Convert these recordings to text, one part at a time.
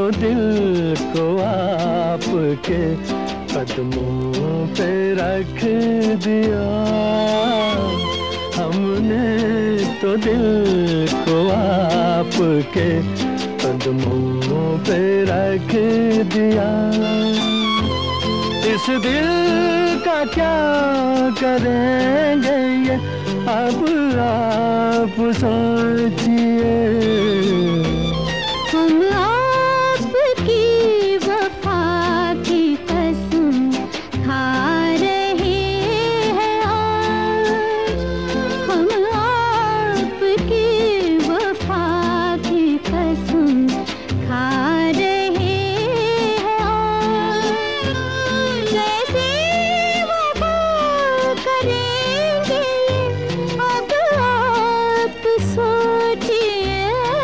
दिल को आपके कदमों पे रख दिया। हमने तो दिल को आपके कदमों पे रख दिया। इस दिल का क्या करेंगे ये अब आप सोचिए। हम आपकी वफा की कसम खा रहे हैं आज। हम आपकी वफा की कसम खा रहे हैं आज। कैसे वफा करेंगे अब आप सोचिए।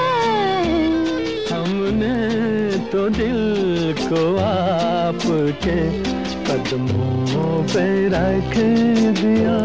हमने तो दिल को आपके कदमों पे रख दिया।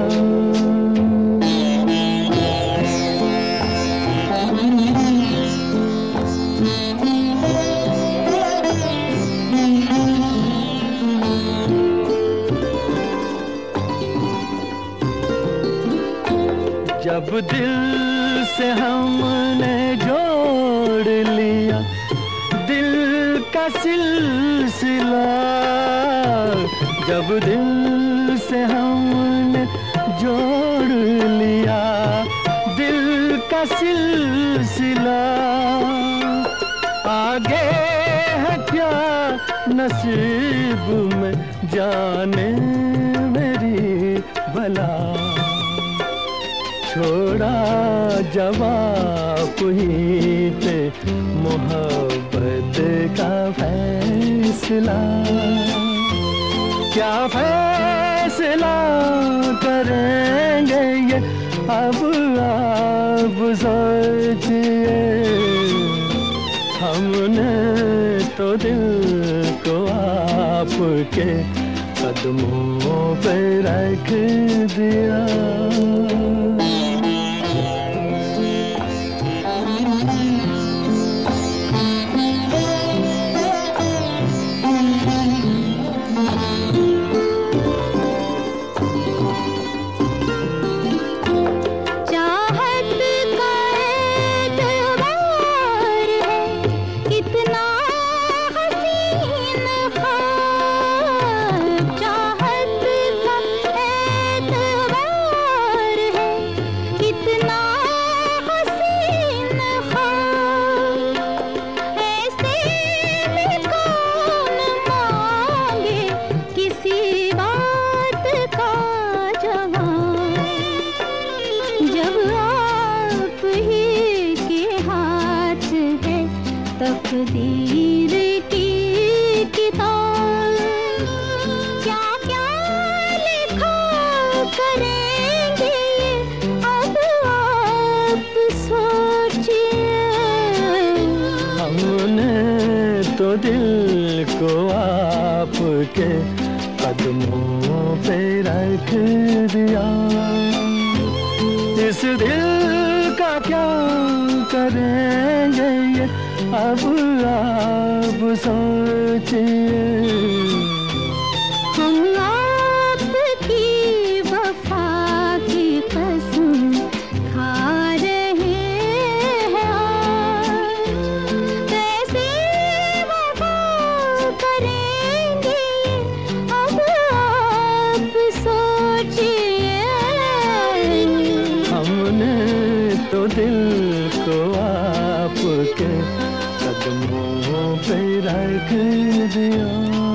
जब दिल से हमने जोड़ लिया दिल का सिलसिला। जब दिल से हमने जोड़ लिया दिल का सिलसिला। आगे है क्या नसीब में जाने मेरी भला। छोड़ा जवाब ही पे मोहब्बत का फैसला। क्या फैसला करेंगे ये अब आप सोचिए। हमने तो दिल को आपके कदमों पे रख दिया। तकदीर की किताब क्या क्या लिखा करेंगे अब आप सोचिए। हमने तो दिल को आपके कदमों पे रख दिया। इस दिल का क्या करेंगे ये अब आप सोचिए। हम आपकी वफा की कसम खा रहे हैं आज। कैसे वफा करेंगे अब आप सोचिए। हमने तो दिल को आपके कदमों पे रख दिया।